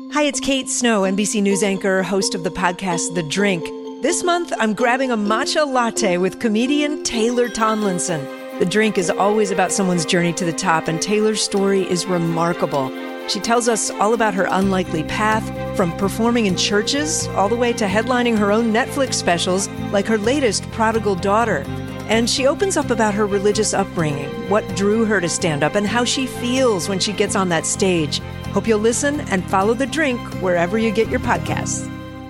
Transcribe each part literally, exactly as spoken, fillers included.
Hi, it's Kate Snow, N B C News anchor, host of the podcast The Drink. This month, I'm grabbing a matcha latte with comedian Taylor Tomlinson. The Drink is always about someone's journey to the top, and Taylor's story is remarkable. She tells us all about her unlikely path, from performing in churches all the way to headlining her own Netflix specials, like her latest, Prodigal Daughter. And she opens up about her religious upbringing, what drew her to stand up, and how she feels when she gets on that stage. Hope you'll listen and follow The Drink wherever you get your podcasts.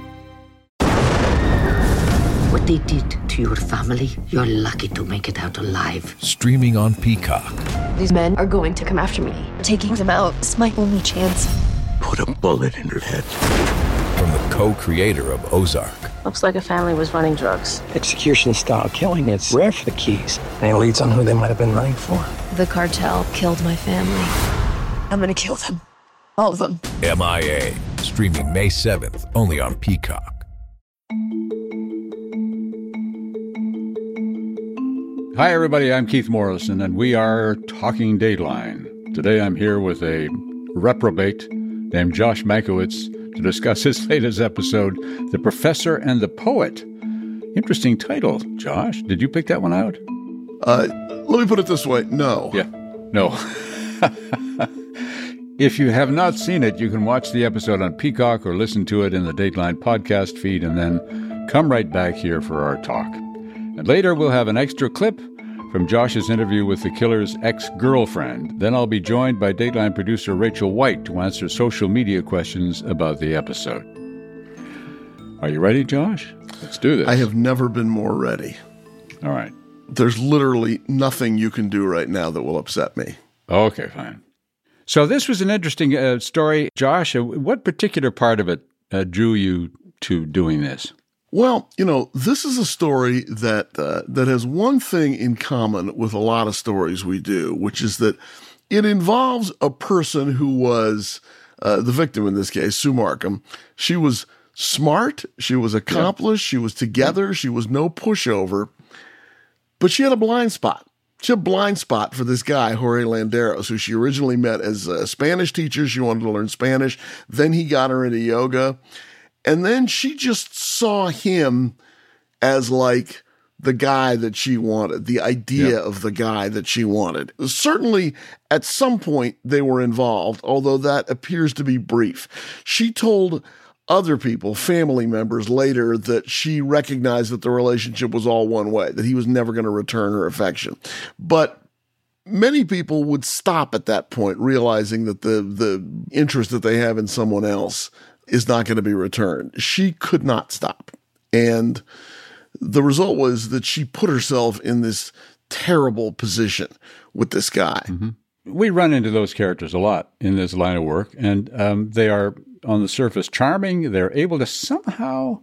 What they did to your family, you're lucky to make it out alive. Streaming on Peacock. These men are going to come after me. Taking them out is my only chance. Put a bullet in her head. From the co-creator of Ozark. Looks like a family was running drugs. Execution-style killing, it's rare for the Keys. Any leads on who they might have been running for? The cartel killed my family. I'm gonna kill them. All of them. M I A. Streaming May seventh, only on Peacock. Hi, everybody. I'm Keith Morrison, and we are Talking Dateline. Today I'm here with a reprobate named Josh Mankiewicz to discuss his latest episode, The Professor and the Poet. Interesting title, Josh. Did you pick that one out? Uh, let me put it this way. No. Yeah. No. If you have not seen it, you can watch the episode on Peacock or listen to it in the Dateline podcast feed and then come right back here for our talk. And later we'll have an extra clip from Josh's interview with the killer's ex-girlfriend. Then I'll be joined by Dateline producer Rachel White to answer social media questions about the episode. Are you ready, Josh? Let's do this. I have never been more ready. All right. There's literally nothing you can do right now that will upset me. Okay, fine. So this was an interesting uh, story. Josh, uh, what particular part of it uh, drew you to doing this? Well, you know, this is a story that uh, that has one thing in common with a lot of stories we do, which is that it involves a person who was uh, the victim in this case, Sue Markham. She was smart, she was accomplished, yeah. she was together, she was no pushover, but she had a blind spot. She had a blind spot for this guy, Jorge Landeros, who she originally met as a Spanish teacher. She wanted to learn Spanish. Then he got her into yoga. And then she just saw him as like the guy that she wanted, the idea yep. of the guy that she wanted. Certainly at some point they were involved, although that appears to be brief. She told other people, family members later, that she recognized that the relationship was all one way, that he was never going to return her affection. But many people would stop at that point, realizing that the, the interest that they have in someone else is not going to be returned. She could not stop. And the result was that she put herself in this terrible position with this guy. Mm-hmm. We run into those characters a lot in this line of work, and um, they are, on the surface, charming. They're able to somehow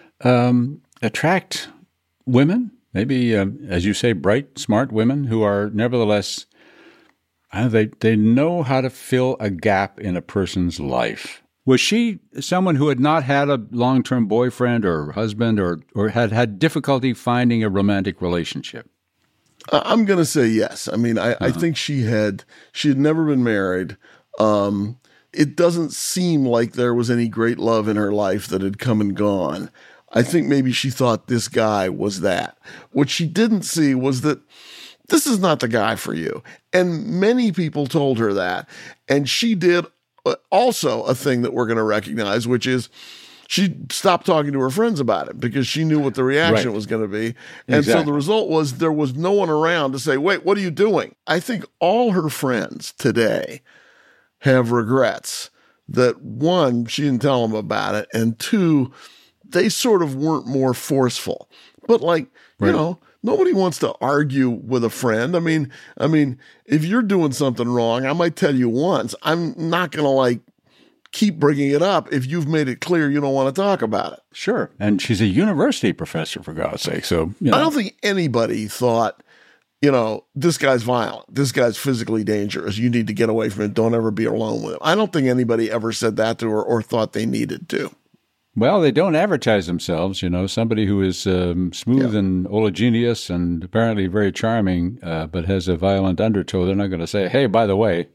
um, attract women, maybe, um, as you say, bright, smart women who are nevertheless, uh, they, they know how to fill a gap in a person's life. Was she someone who had not had a long-term boyfriend or husband or or had had difficulty finding a romantic relationship? I'm going to say yes. I mean, I, uh-huh. I think she had she had never been married. Um, it doesn't seem like there was any great love in her life that had come and gone. I think maybe she thought this guy was that. What she didn't see was that this is not the guy for you. And many people told her that. And she did also a thing that we're going to recognize, which is she stopped talking to her friends about it because she knew what the reaction right. was going to be. And exactly. so the result was there was no one around to say, wait, what are you doing? I think all her friends today have regrets that, one, she didn't tell them about it, and two, they sort of weren't more forceful. But like, right. you know, nobody wants to argue with a friend. I mean, I mean, if you're doing something wrong, I might tell you once. I'm not going to like keep bringing it up if you've made it clear you don't want to talk about it. Sure. And she's a university professor, for God's sake. So, you know. I don't think anybody thought, you know, this guy's violent. This guy's physically dangerous. You need to get away from him. Don't ever be alone with him. I don't think anybody ever said that to her or thought they needed to. Well, they don't advertise themselves, you know, somebody who is um, smooth yeah. and oleaginous and apparently very charming, uh, but has a violent undertow. They're not going to say, hey, by the way,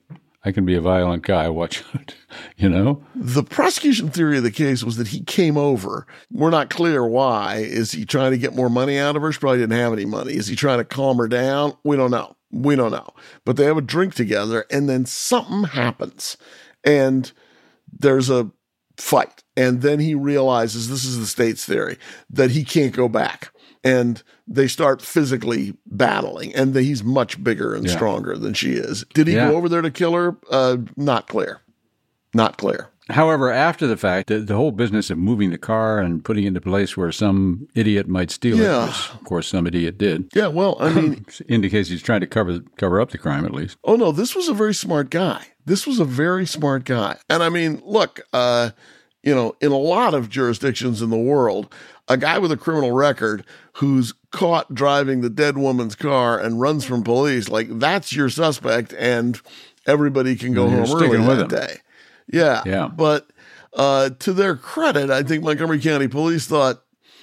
I can be a violent guy. Watch it, you know? The prosecution theory of the case was that he came over. We're not clear why. Is he trying to get more money out of her? She probably didn't have any money. Is he trying to calm her down? We don't know. We don't know. But they have a drink together, and then something happens. And there's a fight. And then he realizes, this is the state's theory, that he can't go back. And they start physically battling, and he's much bigger and yeah. stronger than she is. Did he yeah. go over there to kill her? Uh, not clear. Not clear. However, after the fact, the, the whole business of moving the car and putting it in a place where some idiot might steal yeah. it, which, of course, some idiot did. Yeah, well, I mean... indicates he's trying to cover cover up the crime, at least. Oh, no, this was a very smart guy. This was a very smart guy. And I mean, look, uh, you know, in a lot of jurisdictions in the world, a guy with a criminal record who's caught driving the dead woman's car and runs from police, like, that's your suspect, and everybody can go home early that him. day. Yeah. Yeah. But uh, to their credit, I think Montgomery County Police thought,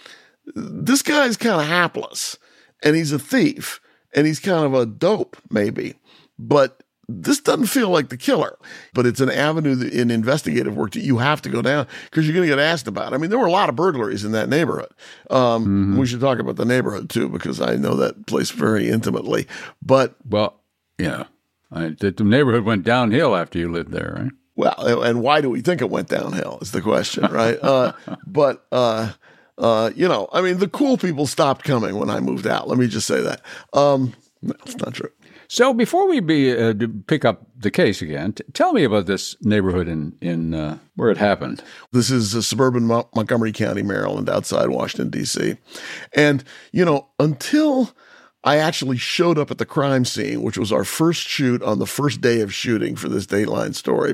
this guy's kind of hapless, and he's a thief, and he's kind of a dope, maybe. But this doesn't feel like the killer. But it's an avenue that, in investigative work that you have to go down because you're going to get asked about. I mean, there were a lot of burglaries in that neighborhood. Um, mm-hmm. We should talk about the neighborhood, too, because I know that place very intimately. But well, yeah, I, the, the neighborhood went downhill after you lived there, right? Well, and why do we think it went downhill is the question, right? uh, but, uh, uh, you know, I mean, the cool people stopped coming when I moved out. Let me just say that. Um, no, it's not true. So before we be uh, pick up the case again, t- tell me about this neighborhood in, in uh, where it happened. This is a suburban Mo- Montgomery County, Maryland, outside Washington, D C. And, you know, until I actually showed up at the crime scene, which was our first shoot on the first day of shooting for this Dateline story,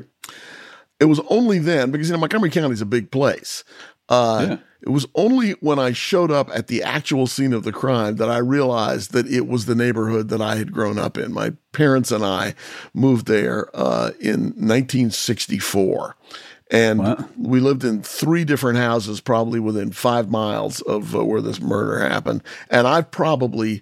it was only then, because, you know, Montgomery County is a big place. Uh, yeah. It was only when I showed up at the actual scene of the crime that I realized that it was the neighborhood that I had grown up in. My parents and I moved there uh, in nineteen sixty-four. And wow. we lived in three different houses, probably within five miles of uh, where this murder happened. And I've probably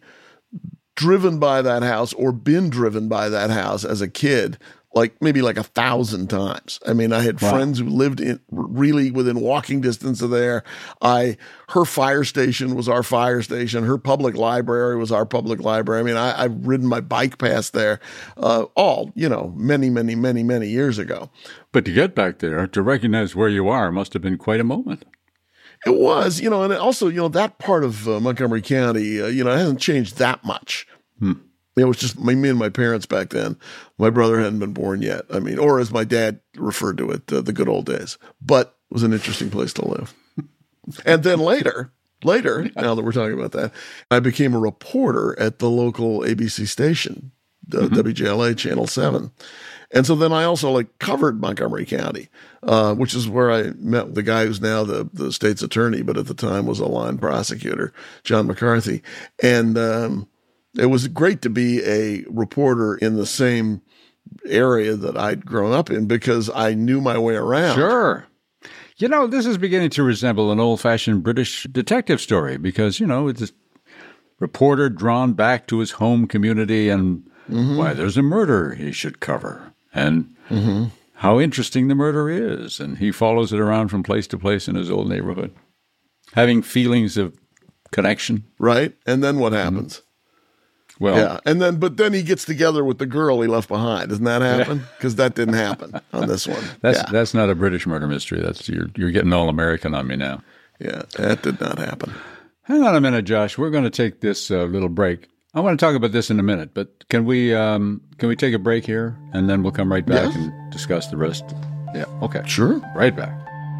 driven by that house or been driven by that house as a kid, like maybe like a thousand times. I mean, I had wow. friends who lived in really within walking distance of there. I, her fire station was our fire station. Her public library was our public library. I mean, I, I've ridden my bike past there, uh, all, you know, many, many, many, many years ago. But to get back there, to recognize where you are must have been quite a moment. It was, you know, and also, you know, that part of uh, Montgomery County, uh, you know, it hasn't changed that much. Hmm. It was just me and my parents back then. My brother hadn't been born yet. I mean, or as my dad referred to it, uh, the good old days. But it was an interesting place to live. And then later, later, now that we're talking about that, I became a reporter at the local A B C station, the mm-hmm. W J L A Channel seven. And so then I also like covered Montgomery County, uh, which is where I met the guy who's now the, the state's attorney, but at the time was a line prosecutor, John McCarthy. And, um, it was great to be a reporter in the same area that I'd grown up in because I knew my way around. Sure. You know, this is beginning to resemble an old-fashioned British detective story because, you know, it's a reporter drawn back to his home community and mm-hmm. why there's a murder he should cover and mm-hmm. how interesting the murder is. And he follows it around from place to place in his old neighborhood, having feelings of connection. Right. And then what happens? Mm-hmm. Well, yeah, and then but then he gets together with the girl he left behind. Doesn't that happen? Because that didn't happen on this one. That's yeah. that's not a British murder mystery. That's you're you're getting all American on me now. Yeah, that did not happen. Hang on a minute, Josh. We're going to take this uh, little break. I want to talk about this in a minute, but can we um, can we take a break here and then we'll come right back yes. and discuss the rest? Yeah. Okay. Sure. Right back.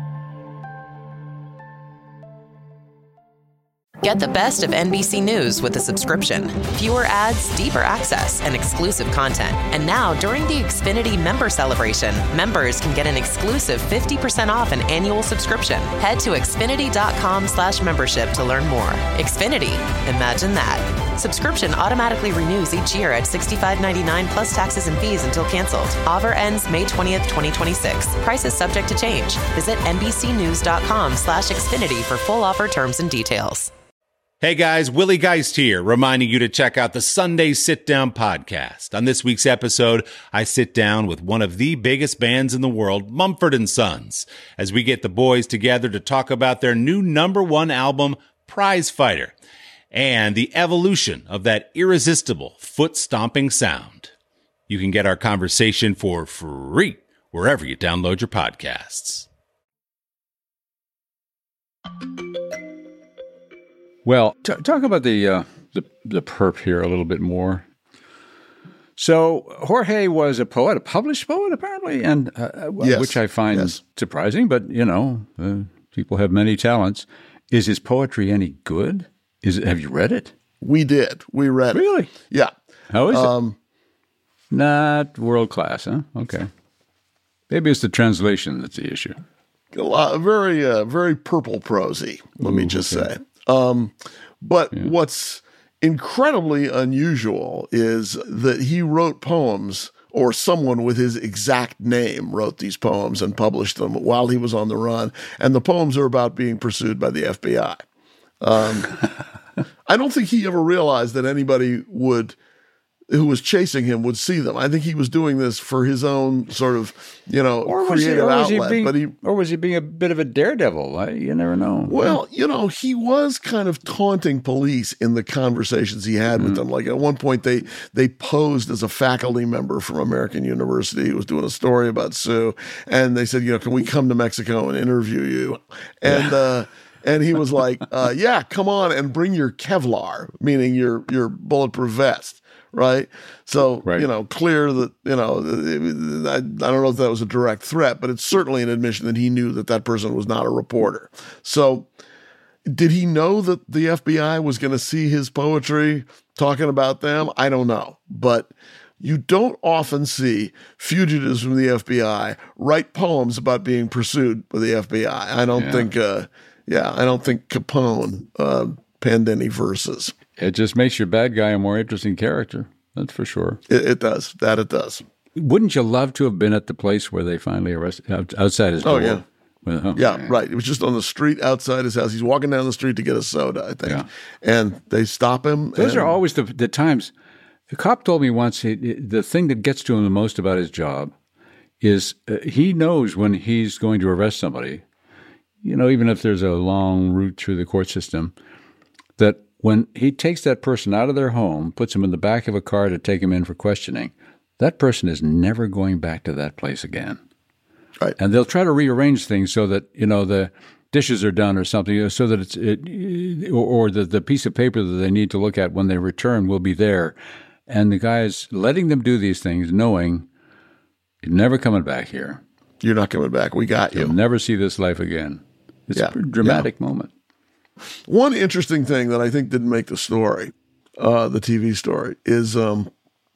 Get the best of N B C News with a subscription. Fewer ads, deeper access, and exclusive content. And now, during the Xfinity Member Celebration, members can get an exclusive fifty percent off an annual subscription. Head to Xfinity.com slash membership to learn more. Xfinity. Imagine that. Subscription automatically renews each year at sixty-five ninety-nine plus taxes and fees until canceled. Offer ends May twentieth, twenty twenty-six. Prices subject to change. Visit NBCnews.com slash Xfinity for full offer terms and details. Hey guys, Willie Geist here, reminding you to check out the Sunday Sit Down podcast. On this week's episode, I sit down with one of the biggest bands in the world, Mumford and Sons, as we get the boys together to talk about their new number one album, Prize Fighter, and the evolution of that irresistible foot-stomping sound. You can get our conversation for free wherever you download your podcasts. Well, t- talk about the, uh, the the perp here a little bit more. So Jorge was a poet, a published poet, apparently, and uh, yes. which I find yes. surprising. But you know, uh, people have many talents. Is his poetry any good? Is it, have you read it? We did. We read really? it. Really? Yeah. How is um, it? Not world class, huh? Okay. Maybe it's the translation that's the issue. A lot, very, uh, very purple prosy. Let Ooh, me just okay. say. Um, but yeah. what's incredibly unusual is that he wrote poems, or someone with his exact name wrote these poems and published them while he was on the run. And the poems are about being pursued by the F B I. Um, I don't think he ever realized that anybody would, who was chasing him, would see them. I think he was doing this for his own sort of, you know, or creative he, or outlet. He being, but he, or was he being a bit of a daredevil? I, you never know. Well, you know, he was kind of taunting police in the conversations he had mm-hmm. with them. Like at one point, they they posed as a faculty member from American University who was doing a story about Sue, and they said, you know, can we come to Mexico and interview you? And yeah. uh, and he was like, uh, yeah, come on and bring your Kevlar, meaning your your bulletproof vest. Right. So, right. you know, clear that, you know, I, I don't know if that was a direct threat, but it's certainly an admission that he knew that that person was not a reporter. So did he know that the F B I was going to see his poetry talking about them? I don't know. But you don't often see fugitives from the F B I write poems about being pursued by the F B I. I don't yeah. think, uh, yeah, I don't think Capone uh, penned any verses. It just makes your bad guy a more interesting character. That's for sure. It, it does. That it does. Wouldn't you love to have been at the place where they finally arrested, outside his door? Oh, yeah. Well, oh, yeah, right. It was just on the street outside his house. He's walking down the street to get a soda, I think. Yeah. And they stop him. Those and, are always the, the times. The cop told me once he, the thing that gets to him the most about his job is uh, he knows when he's going to arrest somebody, you know, even if there's a long route through the court system, that when he takes that person out of their home, puts them in the back of a car to take him in for questioning, that person is never going back to that place again. Right. And they'll try to rearrange things so that, you know, the dishes are done or something, so that it's, it, or, or the, the piece of paper that they need to look at when they return will be there. And the guy is letting them do these things, knowing you're never coming back here. You're not coming back. We got you. You'll never see this life again. It's yeah. a dramatic yeah. moment. One interesting thing that I think didn't make the story, uh, the T V story, is um,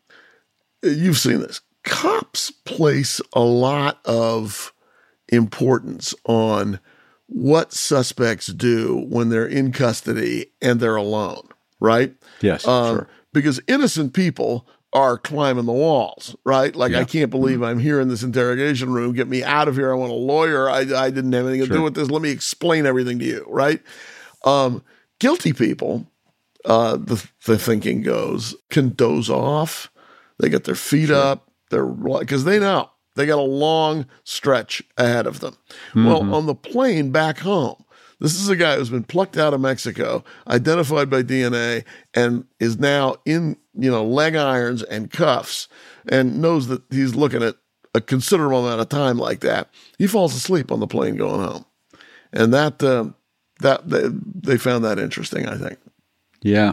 you've seen this. Cops place a lot of importance on what suspects do when they're in custody and they're alone, right? Yes, um, sure. Because innocent people are climbing the walls, right? Like, yeah. I can't believe mm-hmm. I'm here in this interrogation room. Get me out of here. I want a lawyer. I, I didn't have anything to sure. do with this. Let me explain everything to you, right? Um, guilty people, uh, the, the thinking goes, can doze off. They get their feet sure. up. They're because they know they got a long stretch ahead of them. Mm-hmm. Well, on the plane back home, this is a guy who's been plucked out of Mexico, identified by D N A, and is now in, you know, leg irons and cuffs, and knows that he's looking at a considerable amount of time like that. He falls asleep on the plane going home, and that. Uh, That they, they found that interesting, I think. Yeah.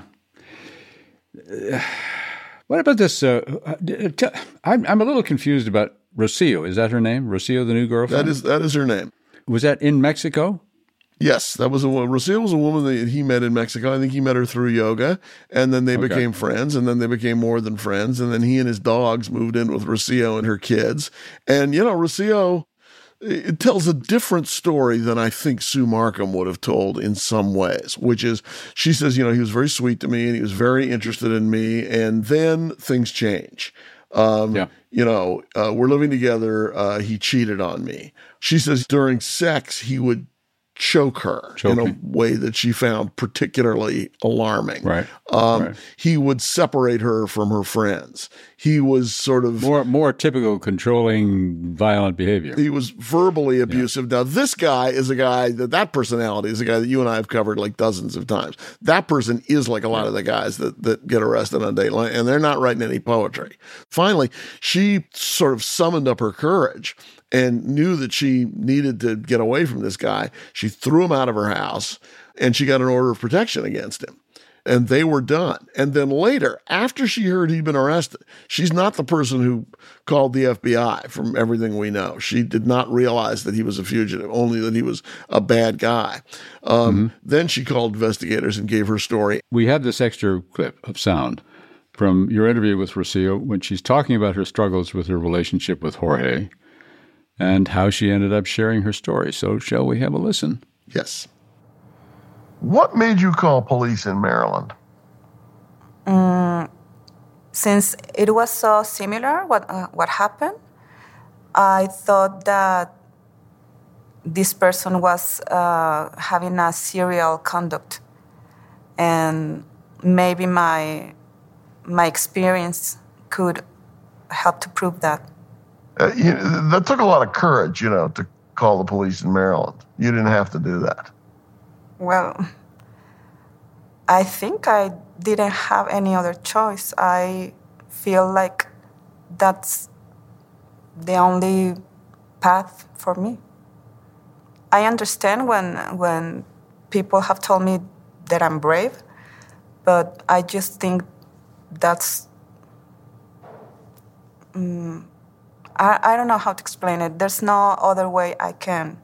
Uh, what about this? Uh, t- I'm I'm a little confused about Rocio. Is that her name? Rocio, the new girlfriend? That is that is her name. Was that in Mexico? Yes, that was a woman. Rocio was a woman that he met in Mexico. I think he met her through yoga, and then they okay. became friends, and then they became more than friends, and then he and his dogs moved in with Rocio and her kids. And you know, Rocio. It tells a different story than I think Sue Markham would have told in some ways, which is she says, you know, he was very sweet to me and he was very interested in me. And then things change. Um, yeah. You know, uh, we're living together. Uh, he cheated on me. She says during sex, he would choke her Choking. in a way that she found particularly alarming. Right. Um, right. He would separate her from her friends. He was sort of more more typical controlling, violent behavior. He was verbally abusive. Yeah. Now, this guy is a guy that that personality is a guy that you and I have covered like dozens of times. That person is like a lot of the guys that that get arrested on Dateline, and they're not writing any poetry. Finally, she sort of summoned up her courage and knew that she needed to get away from this guy. She threw him out of her house, and she got an order of protection against him. And they were done. And then later, after she heard he'd been arrested, she's not the person who called the F B I from everything we know. She did not realize that he was a fugitive, only that he was a bad guy. Um, mm-hmm. Then she called investigators and gave her story. We have this extra clip of sound from your interview with Rocio when she's talking about her struggles with her relationship with Jorge and how she ended up sharing her story. So shall we have a listen? Yes. What made you call police in Maryland? Um, since it was so similar, what uh, what happened, I thought that this person was uh, having a serial conduct, and maybe my my experience could help to prove that. Uh, you, that took a lot of courage, you know, to call the police in Maryland. You didn't have to do that. Well, I think I didn't have any other choice. I feel like that's the only path for me. I understand when when people have told me that I'm brave, but I just think that's... Um, I, I don't know how to explain it. There's no other way I can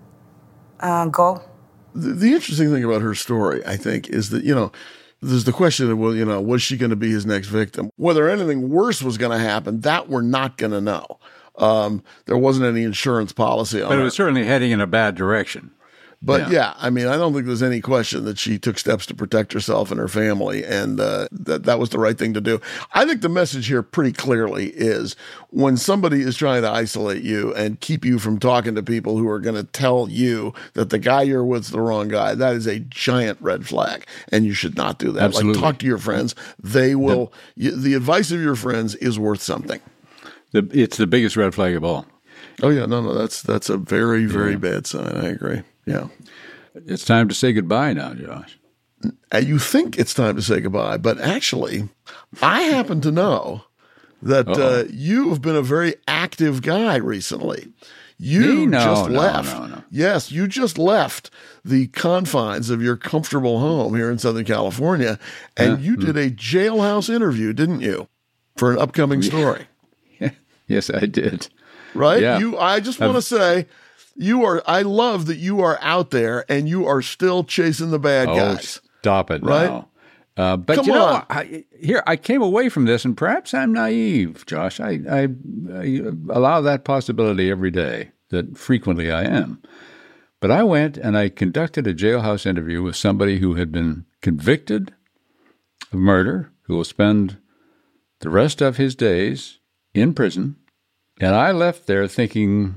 uh, go. The, the interesting thing about her story, I think, is that, you know, there's the question of, well, you know, was she going to be his next victim? Whether anything worse was going to happen, that we're not going to know. Um, there wasn't any insurance policy on But it her. was certainly heading in a bad direction. But yeah. yeah, I mean, I don't think there's any question that she took steps to protect herself and her family, and uh, that that was the right thing to do. I think the message here pretty clearly is when somebody is trying to isolate you and keep you from talking to people who are going to tell you that the guy you're with is the wrong guy, that is a giant red flag, and you should not do that. Absolutely. Like, talk to your friends. They will, the, you, the advice of your friends is worth something. The, it's the biggest red flag of all. Oh, yeah, no, no, that's, that's a very, very yeah. bad sign. I agree. Yeah. It's time to say goodbye now, Josh. You think it's time to say goodbye, but actually, I happen to know that uh, you have been a very active guy recently. You Me? No, just no, left. No, no. Yes, you just left the confines of your comfortable home here in Southern California, and Yeah. you did a jailhouse interview, didn't you, for an upcoming story? Yes, I did. Right? Yeah. You. I just want to say, you are. I love that you are out there and you are still chasing the bad oh, guys. Stop it Right? now. Uh, but Come you know, on. I, here I came away from this, and perhaps I'm naive, Josh. I, I, I allow that possibility every day, that frequently I am. But I went and I conducted a jailhouse interview with somebody who had been convicted of murder, who will spend the rest of his days in prison. And I left there thinking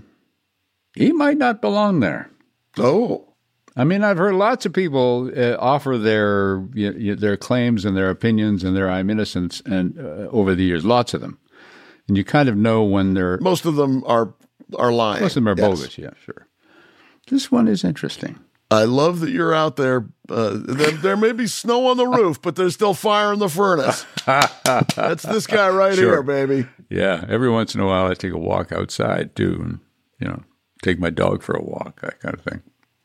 he might not belong there. Oh. I mean, I've heard lots of people uh, offer their you know, their claims and their opinions and their I'm innocent and uh, over the years, lots of them. And you kind of know when they're... Most of them are are lying. Most of them are Yes. bogus, yeah, sure. This one is interesting. I love that you're out there. Uh, there, there may be snow on the roof, but there's still fire in the furnace. That's this guy right Sure. here, baby. Yeah, every once in a while I take a walk outside too, and you know, take my dog for a walk, that kind of thing.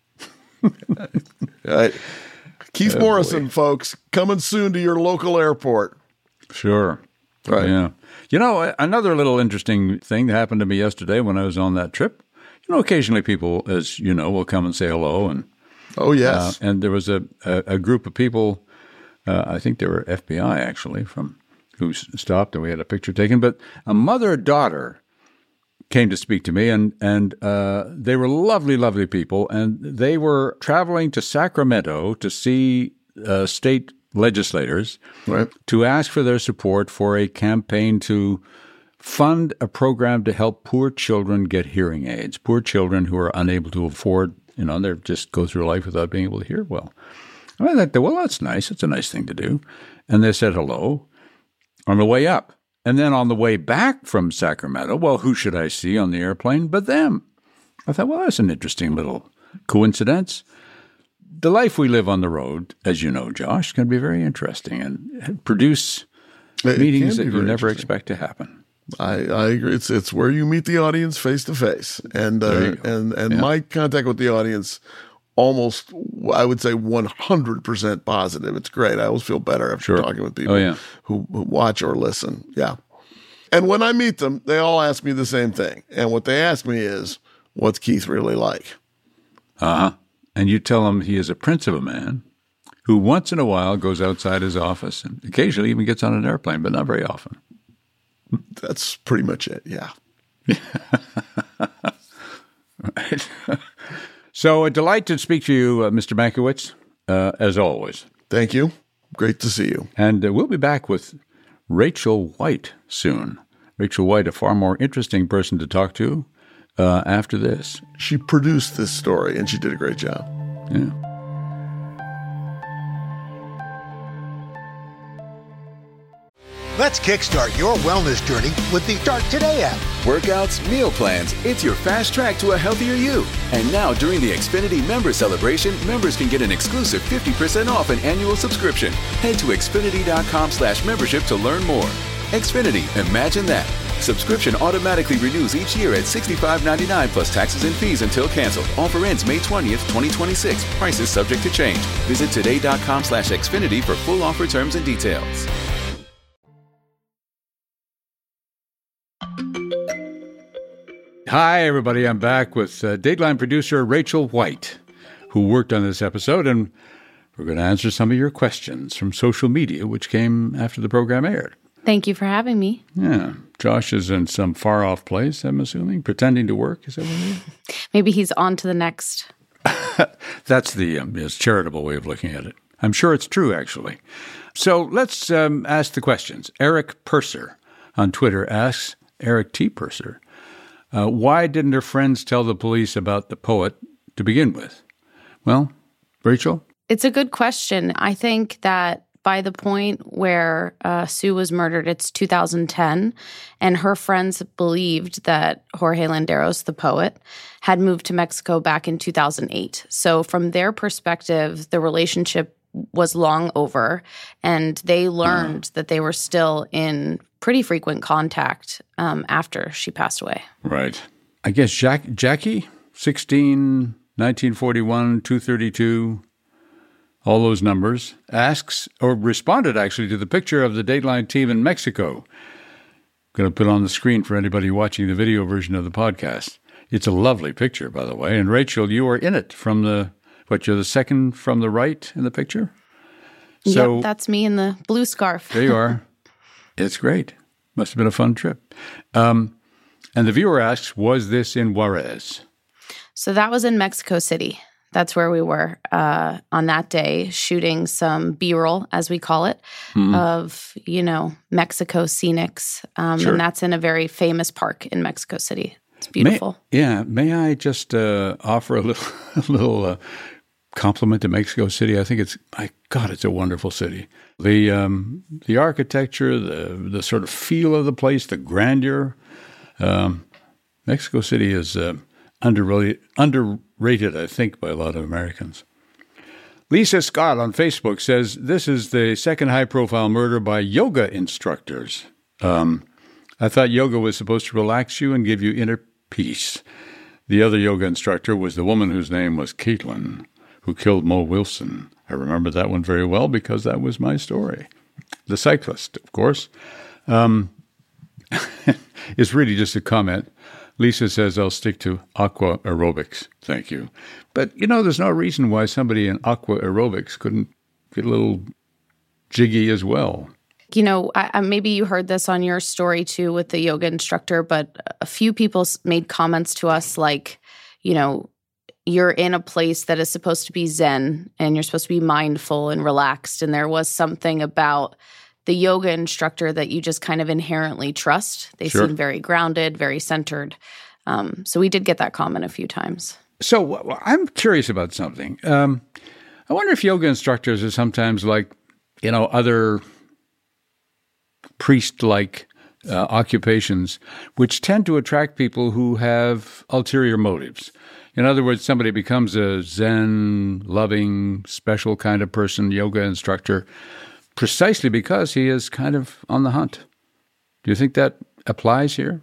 All right. Keith Oh, Morrison, boy. folks, coming soon to your local airport. Sure. Right. Yeah. You know, another little interesting thing that happened to me yesterday when I was on that trip. You know, occasionally people, as you know, will come and say hello, and Oh, yes. Uh, and there was a, a, a group of people, uh, I think they were F B I actually, from who s- stopped and we had a picture taken. But a mother-daughter came to speak to me, and, and uh, they were lovely, lovely people. And they were traveling to Sacramento to see uh, state legislators Right. to ask for their support for a campaign to fund a program to help poor children get hearing aids, poor children who are unable to afford You know, they just go through life without being able to hear well. I thought, well, that's nice. It's a nice thing to do. And they said hello on the way up. And then on the way back from Sacramento, well, who should I see on the airplane but them? I thought, well, that's an interesting little coincidence. The life we live on the road, as you know, Josh, is going to be very interesting and produce it meetings that you never expect to happen. I, I agree. It's it's where you meet the audience face to face, and uh, and and yeah. my contact with the audience, almost I would say one hundred percent positive. It's great. I always feel better after sure. talking with people oh, yeah. who, who watch or listen. Yeah, and when I meet them, they all ask me the same thing, and what they ask me is, "What's Keith really like?" Uh huh. And you tell him he is a prince of a man who once in a while goes outside his office and occasionally even gets on an airplane, but not very often. That's pretty much it, yeah. Right. So a delight to speak to you, uh, Mister Mankiewicz, uh, as always. Thank you. Great to see you. And uh, we'll be back with Rachel White soon. Rachel White, a far more interesting person to talk to uh, after this. She produced this story, and she did a great job. Yeah. Let's kickstart your wellness journey with the Start Today app. Workouts, meal plans, it's your fast track to a healthier you. And now during the Xfinity Member Celebration, members can get an exclusive fifty percent off an annual subscription. Head to Xfinity.com slash membership to learn more. Xfinity, imagine that. Subscription automatically renews each year at sixty-five ninety-nine plus taxes and fees until canceled. Offer ends May twentieth, twenty twenty-six. Prices subject to change. Visit today.com slash Xfinity for full offer terms and details. Hi, everybody. I'm back with uh, Dateline producer Rachel White, who worked on this episode, and we're going to answer some of your questions from social media, which came after the program aired. Thank you for having me. Yeah. Josh is in some far-off place, I'm assuming, pretending to work. Is that what it is? Maybe he's on to the next. That's the um, yes, charitable way of looking at it. I'm sure it's true, actually. So let's um, ask the questions. Eric Purser on Twitter asks, Eric T. Purser, Uh, why didn't her friends tell the police about the poet to begin with? Well, Rachel? It's a good question. I think that by the point where uh, Sue was murdered, it's two thousand ten, and her friends believed that Jorge Landeros, the poet, had moved to Mexico back in two thousand eight. So from their perspective, the relationship was long over, and they learned uh. that they were still in pretty frequent contact um, after she passed away. Right. I guess Jack, Jackie, sixteen, nineteen forty-one, two thirty-two, all those numbers, asks, or responded actually to the picture of the Dateline team in Mexico. I'm going to put on the screen for anybody watching the video version of the podcast. It's a lovely picture, by the way. And Rachel, you are in it from the, what, you're the second from the right in the picture? So, yep, that's me in the blue scarf. There you are. It's great. Must have been a fun trip. Um, and the viewer asks, was this in Juarez? So that was in Mexico City. That's where we were uh, on that day, shooting some B-roll, as we call it, mm-hmm. of, you know, Mexico scenics. Um, sure. And that's in a very famous park in Mexico City. It's beautiful. May, yeah. May I just uh, offer a little, a little uh, compliment to Mexico City? I think it's, my God, it's a wonderful city. The um, the architecture, the the sort of feel of the place, the grandeur. Um, Mexico City is uh, underrated, underrated, I think, by a lot of Americans. Lisa Scott on Facebook says, this is the second high-profile murder by yoga instructors. Um, I thought yoga was supposed to relax you and give you inner peace. The other yoga instructor was the woman whose name was Caitlin, who killed Mo Wilson. I remember that one very well because that was my story. The cyclist, of course. Um, it's really just a comment. Lisa says, I'll stick to aqua aerobics. Thank you. But, you know, there's no reason why somebody in aqua aerobics couldn't get a little jiggy as well. You know, I, I, maybe you heard this on your story, too, with the yoga instructor, but a few people made comments to us like, you know, you're in a place that is supposed to be zen and you're supposed to be mindful and relaxed. And there was something about the yoga instructor that you just kind of inherently trust. They sure. seem very grounded, very centered. Um, so we did get that comment a few times. So well, I'm curious about something. Um, I wonder if yoga instructors are sometimes like, you know, other priest-like uh, occupations, which tend to attract people who have ulterior motives. In other words, somebody becomes a Zen, loving, special kind of person, yoga instructor, precisely because he is kind of on the hunt. Do you think that applies here?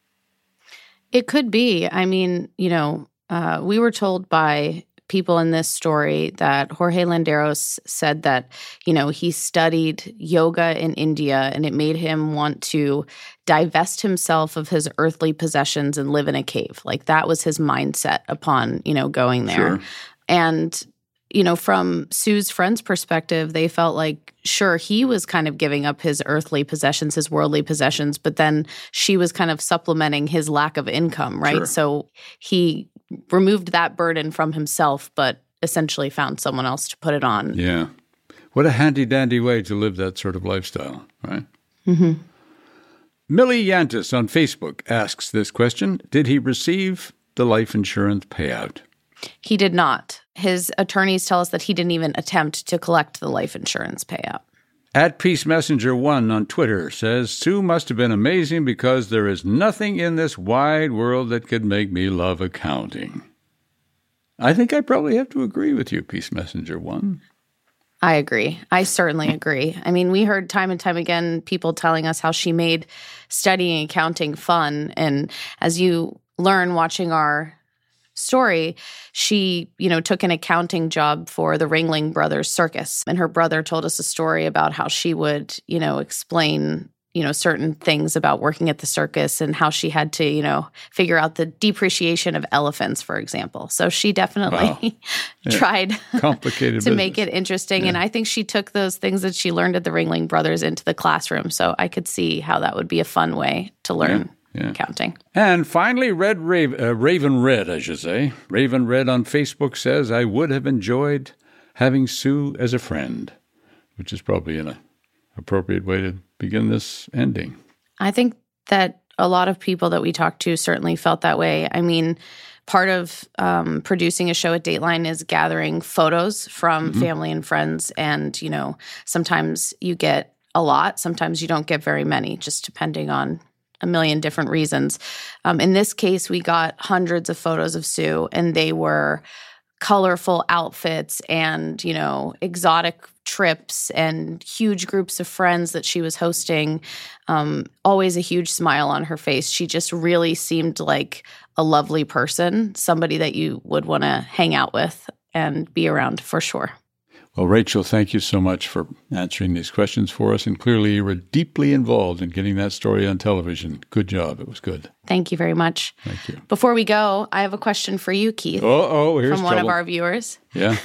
It could be. I mean, you know, uh, we were told by people in this story that Jorge Landeros said that, you know, he studied yoga in India and it made him want to divest himself of his earthly possessions and live in a cave. Like that was his mindset upon, you know, going there. Sure. And, you know, from Sue's friend's perspective, they felt like, sure, he was kind of giving up his earthly possessions, his worldly possessions, but then she was kind of supplementing his lack of income, right? Sure. So he removed that burden from himself, but essentially found someone else to put it on. Yeah. What a handy-dandy way to live that sort of lifestyle, right? Mm-hmm. Millie Yantis on Facebook asks this question. Did he receive the life insurance payout? He did not. His attorneys tell us that he didn't even attempt to collect the life insurance payout. At Peace Messenger one on Twitter says, Sue must have been amazing because there is nothing in this wide world that could make me love accounting. I think I probably have to agree with you, Peace Messenger one. I agree. I certainly agree. I mean, we heard time and time again people telling us how she made studying accounting fun. And as you learn watching our story, she, you know, took an accounting job for the Ringling Brothers Circus. And her brother told us a story about how she would, you know, explain, you know, certain things about working at the circus and how she had to, you know, figure out the depreciation of elephants, for example. So she definitely wow. yeah. tried Complicated to business. make it interesting. Yeah. And I think she took those things that she learned at the Ringling Brothers into the classroom. So I could see how that would be a fun way to learn. Yeah. Yeah. Counting. And finally, Red Raven, uh, Raven Red, I should say. Raven Red on Facebook says, I would have enjoyed having Sue as a friend, which is probably an uh, appropriate way to begin this ending. I think that a lot of people that we talked to certainly felt that way. I mean, part of um, producing a show at Dateline is gathering photos from mm-hmm. family and friends. And, you know, sometimes you get a lot, sometimes you don't get very many, just depending on a million different reasons. Um, in this case, we got hundreds of photos of Sue, and they were colorful outfits and, you know, exotic trips and huge groups of friends that she was hosting. Um, always a huge smile on her face. She just really seemed like a lovely person, somebody that you would want to hang out with and be around for sure. Well, Rachel, thank you so much for answering these questions for us. And clearly you were deeply involved in getting that story on television. Good job. It was good. Thank you very much. Thank you. Before we go, I have a question for you, Keith. Oh, oh, here's From one trouble. of our viewers. Yeah.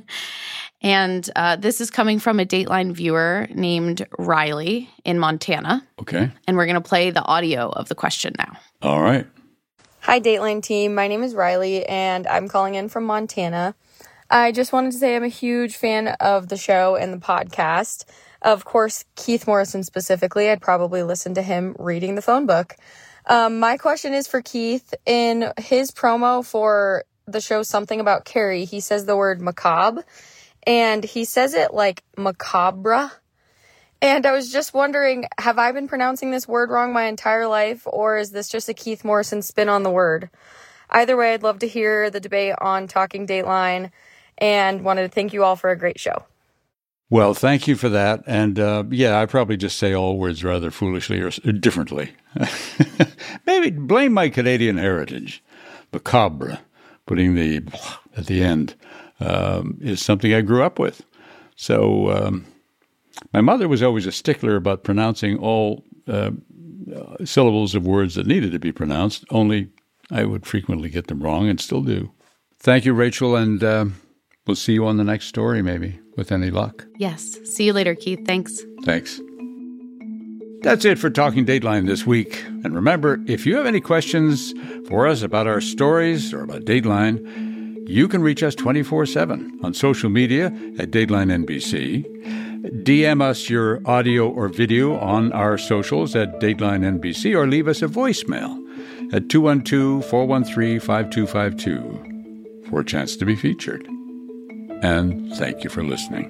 And uh, this is coming from a Dateline viewer named Riley in Montana. Okay. And we're going to play the audio of the question now. All right. Hi, Dateline team. My name is Riley, and I'm calling in from Montana. I just wanted to say I'm a huge fan of the show and the podcast. Of course, Keith Morrison specifically. I'd probably listen to him reading the phone book. Um, my question is for Keith. In his promo for the show Something About Carrie, he says the word macabre, and he says it like macabre. And I was just wondering, have I been pronouncing this word wrong my entire life, or is this just a Keith Morrison spin on the word? Either way, I'd love to hear the debate on Talking Dateline, and wanted to thank you all for a great show. Well, thank you for that. And uh, yeah, I probably just say all words rather foolishly or differently. Maybe blame my Canadian heritage. Macabre, putting the at the end, um, is something I grew up with. So um, my mother was always a stickler about pronouncing all uh, syllables of words that needed to be pronounced, only I would frequently get them wrong and still do. Thank you, Rachel, and uh, we'll see you on the next story, maybe, with any luck. Yes. See you later, Keith. Thanks. Thanks. That's it for Talking Dateline this week. And remember, if you have any questions for us about our stories or about Dateline, you can reach us twenty-four seven on social media at Dateline N B C. D M us your audio or video on our socials at Dateline N B C, or leave us a voicemail at two one two, four one three, five two five two. for a chance to be featured. And thank you for listening.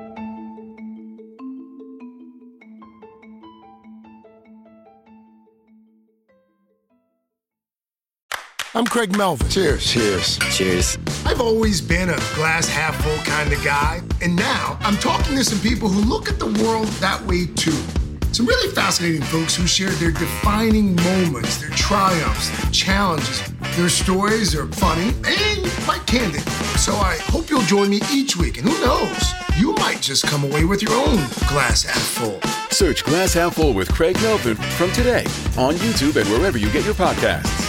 I'm Craig Melvin. Cheers. Cheers. Cheers. I've always been a glass half full kind of guy, and now I'm talking to some people who look at the world that way too. Some really fascinating folks who share their defining moments, their triumphs, their challenges. Their stories are funny and quite candid. So I hope you'll join me each week, and who knows, you might just come away with your own glass half full. Search Glass Half Full with Craig Melvin from today on YouTube and wherever you get your podcasts.